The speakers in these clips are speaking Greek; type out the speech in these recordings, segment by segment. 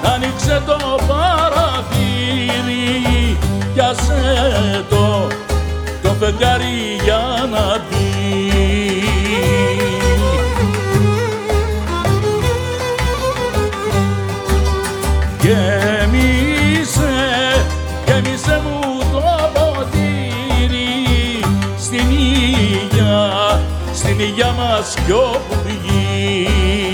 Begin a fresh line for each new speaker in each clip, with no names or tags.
άνοιξε το παραθύρι κι άσε το φεγγάρι για να μπει. Γέμισε μου το ποτήρι στην υγειά μας κι όπου πηγεί.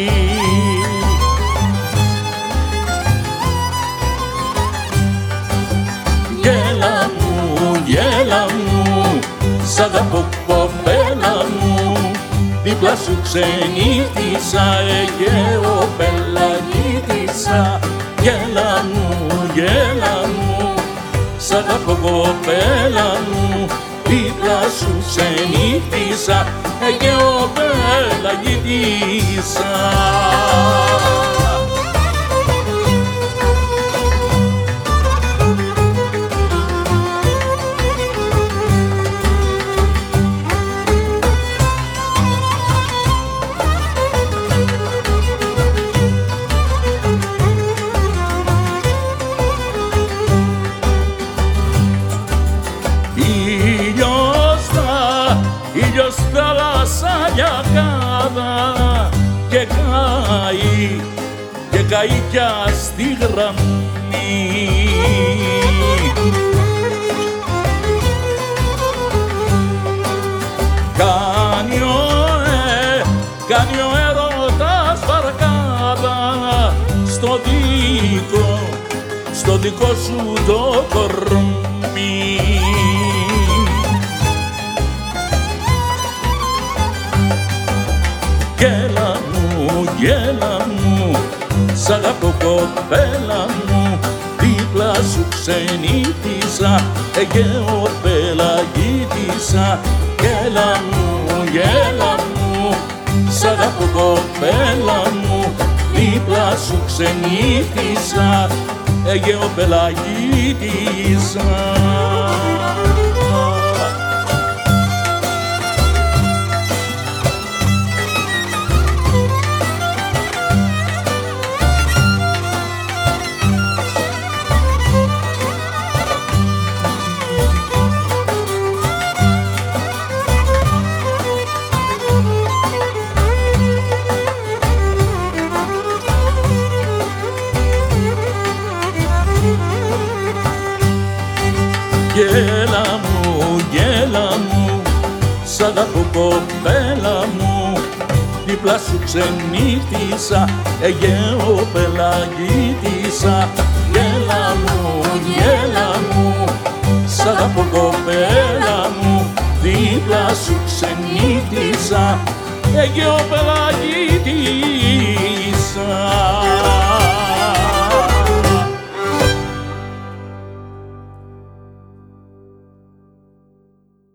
Γέλα μου, σ' αγαπώ κοπέλα μου, δίπλα σου ξενύχτησα, Αιγαίο πελαγίτησα. Γέλα μου, σ' αγαπώ κοπέλα μου, δίπλα σου ξενύχτησα, Αιγαίο πελαγίτησα. Ήλιος θάλασσα γιακάδα και καεί κι στη γραμμή. Κάνει ο έρωτας βαρκάδα στο δικό σου το κορμί. Γέλα μου, σ' αγαπώ κοπέλα μου, δίπλα σου ξενύχτησα, Αιγαίο πελαγίτησα. Γέλα μου, σ' αγαπώ κοπέλα μου, δίπλα σου ξενύχτησα, Αιγαίο πελαγίτησα. Γέλα μου, σ' αγαπώ κοπέλα μου, δίπλα σου ξενύχτησα, Αιγαίο πελαγίτησα. Γέλα μου, σ' αγαπώ κοπέλα μου, δίπλα σου ξενύχτησα, Αιγαίο πελαγίτησα.